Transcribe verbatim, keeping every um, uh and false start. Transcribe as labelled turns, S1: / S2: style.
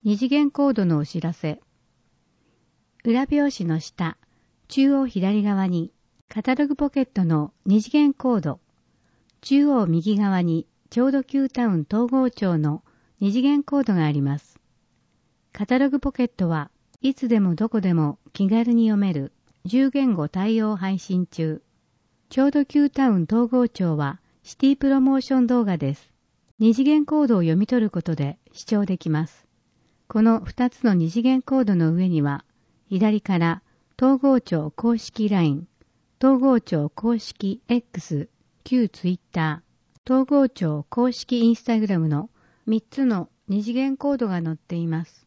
S1: 二次元コードのお知らせ。裏表紙の下、中央左側にカタログポケットの二次元コード、中央右側にちょうど旧タウン東郷町の二次元コードがあります。カタログポケットはいつでもどこでも気軽に読めるじゅう言語対応配信中。ちょうど旧タウン東郷町はシティプロモーション動画です。二次元コードを読み取ることで視聴できます。このふたつの二次元コードの上には、左から東郷町公式 ライン、東郷町公式 X、旧 Twitter、東郷町公式 Instagram のみっつの二次元コードが載っています。